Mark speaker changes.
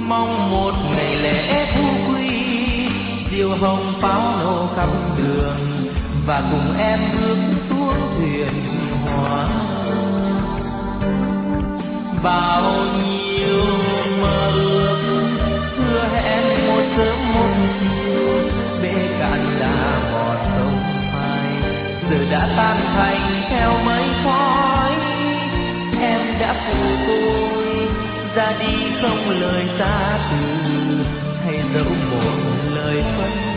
Speaker 1: mong một ngày lễ thu quy, diều hồng pháo nổ khắp đường và cùng em bước xuống thuyền hoa. Bao nhiêu mơ ước hứa hẹn một sớm một chiều, bể cạn đã ngọt sông phai giờ đã tan thành theo mây khói. Em đã phụ tôi ra đi không lời xa từ, hay dẫu một lời phân